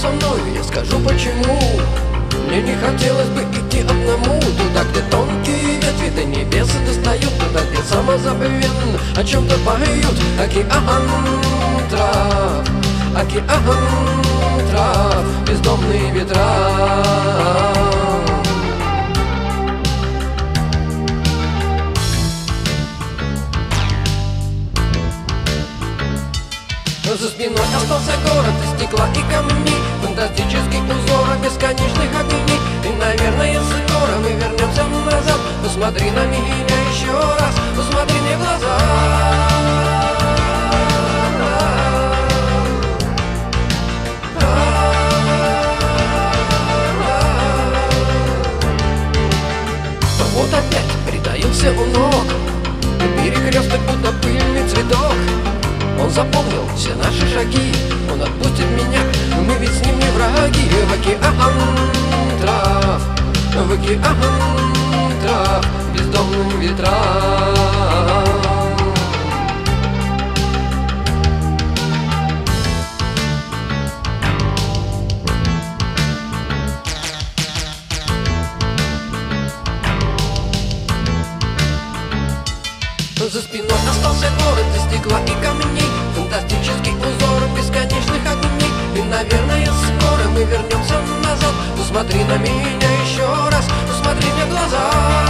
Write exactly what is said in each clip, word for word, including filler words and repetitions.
со мною, я скажу почему. Мне не хотелось бы идти одному туда, где тонкие ветви до небеса достают, туда, где самозабвенно о чем-то поют. Океан трав, океан трав, бездомные ветра. За спиной остался город из стекла и камней, фантастический узор бесконечных огней. И, наверное, скоро мы вернемся назад. Посмотри на меня еще раз, посмотри мне в глаза. Вот опять притаился у ног, перекресток будто пыльный цветок. Он запомнил все наши шаги, он отпустит меня, мы ведь с ним не враги. В океан трав, в океан трав, бездомным ветрам. За спиной остался город из стекла и камней, фантастический узор бесконечных огней. И, наверное, скоро мы вернемся назад. Посмотри на меня еще раз, посмотри мне в глаза.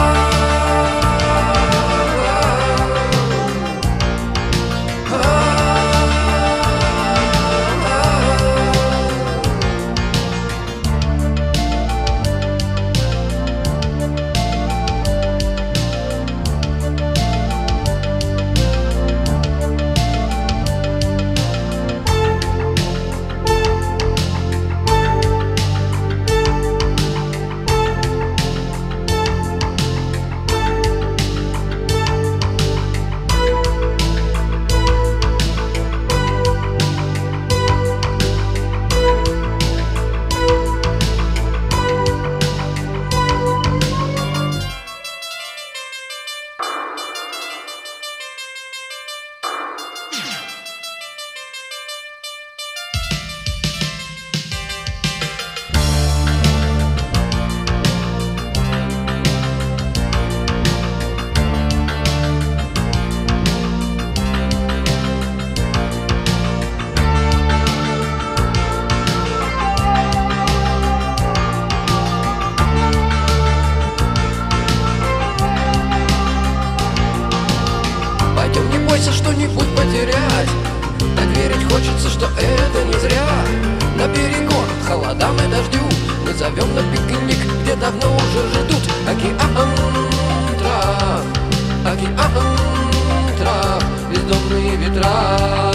Что-нибудь потерять, так верить хочется, что это не зря. Наперекор холодам и дождю мы зовем на пикник, где давно уже ждут. Океан трав, океан трав, бездомные ветра.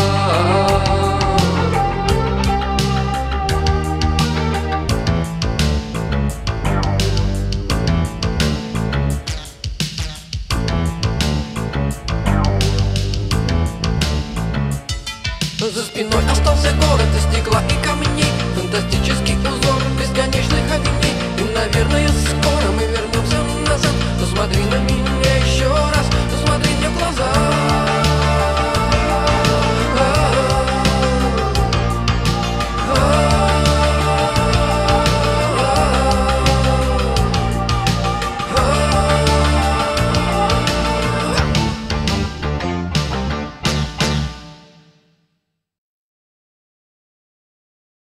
За спиной остался город из стекла и камней, фантастический узор бесконечный